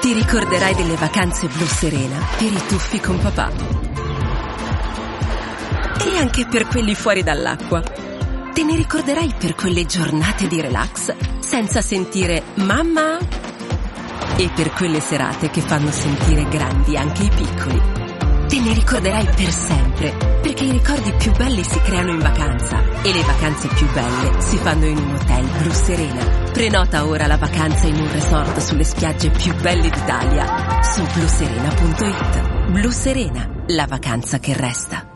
Ti ricorderai delle vacanze Blu Serena per i tuffi con papà. E anche per quelli fuori dall'acqua. Te ne ricorderai per quelle giornate di relax senza sentire mamma. E per quelle serate che fanno sentire grandi anche i piccoli. Te ne ricorderai per sempre, perché i ricordi più belli si creano in vacanza e le vacanze più belle si fanno in un hotel Blu Serena. Prenota ora la vacanza in un resort sulle spiagge più belle d'Italia su bluserena.it. Blu Serena, la vacanza che resta.